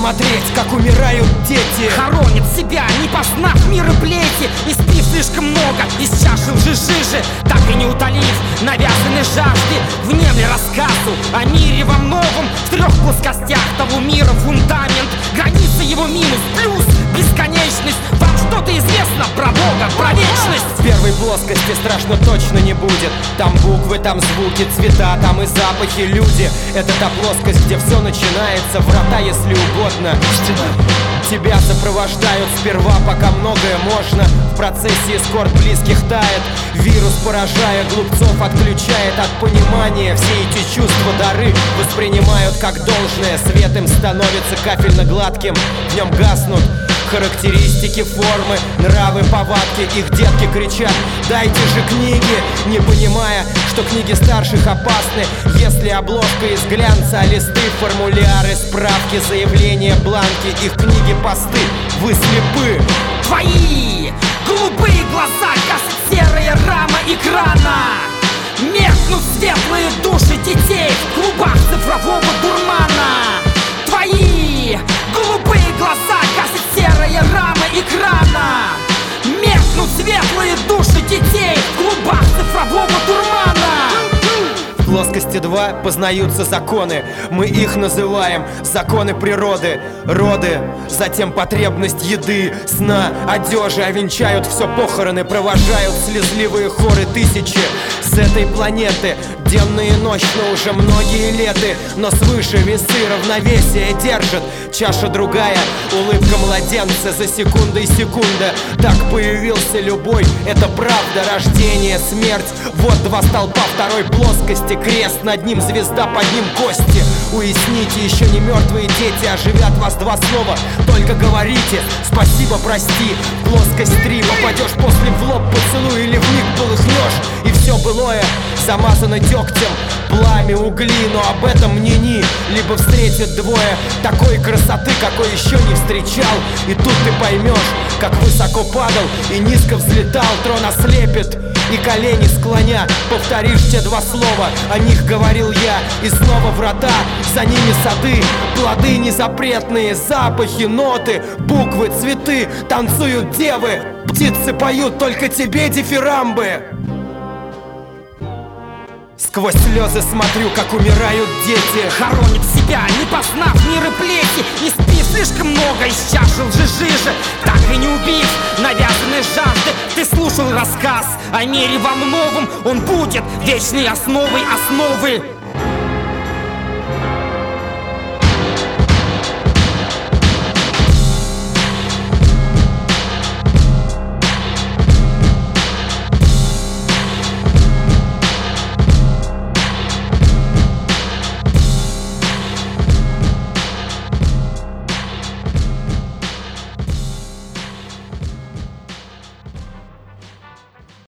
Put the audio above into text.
смотреть, как умирают дети. Хоронят себя, не познав мир и плети, испив слишком много из чаши лжи-жижи, так и не утолив навязанной жажды. Внемли рассказу о мире вам новом, в трех плоскостях того мира фундамент, граница его минус, плюс бесконечность. Вам что-то известно про Бога, про вечность? В первой плоскости страшно точно не будет. Там буквы, там звуки, цвета, там и запахи, люди. Это та плоскость, где все начинается, врата, если угодно. Тебя сопровождают сперва, пока многое можно. В процессе эскорт близких тает. Вирус, поражая глупцов, отключает от понимания. Все эти чувства, дары воспринимают как должное. Свет им становится кафельно-гладким, в нем гаснут характеристики, формы, нравы, повадки. Их детки кричат: дайте же книги, не понимая, что книги старших опасны. Если обложка из глянца, а листы, формуляры, справки, заявления, бланки, их книги, посты, вы слепы. Твои голубые глаза гасит серая рама экрана. Меркнут светлые души детей в клубах цифрового дурмана. Твои голубые глаза гасит серая рама экрана. Меркнут светлые души детей в клубах цифрового дурмана. В плоскости 2 познаются законы. Мы их называем законы природы. Роды, затем потребность еды, сна, одежи. Овенчают все похороны, провожают слезливые хоры тысячи с этой планеты. Денно и ночно уже многие леты, но свыше весы равновесие держат. Чаша другая, улыбка младенца за секундой секунда. Так появился любой, это правда. Рождение, смерть, вот два столпа второй плоскости. Крест над ним, звезда под ним, кости. Уясните, еще не мертвые дети оживят вас два слова. Только говорите: спасибо, прости. В плоскость 3 попадешь после в лоб поцелуй или вмиг полыхнешь, и все былое замазано дегтем, пламя, угли. Но об этом ни-ни. Либо встретят двое такой красоты, какой еще не встречал, и тут ты поймешь, как высоко падал и низко взлетал. Трон ослепит, и колени склоня повторишь те два слова, о них говорил я. И снова врата, за ними сады, плоды незапретные, запахи, ноты, буквы, цветы. Танцуют девы, птицы поют только тебе дифирамбы. Сквозь слезы смотрю, как умирают дети. Хоронят себя, не познав мир и плети, испив слишком много из чаши лжи-жижи, так и не убив навязанной жажды. Ты слушал рассказ о мире вам новом, он будет вечной основой основы.